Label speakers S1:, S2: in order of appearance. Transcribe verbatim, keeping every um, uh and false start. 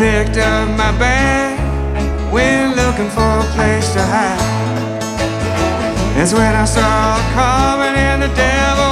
S1: picked up my bag, went looking for a place to hide. That's when I saw a comet and the devil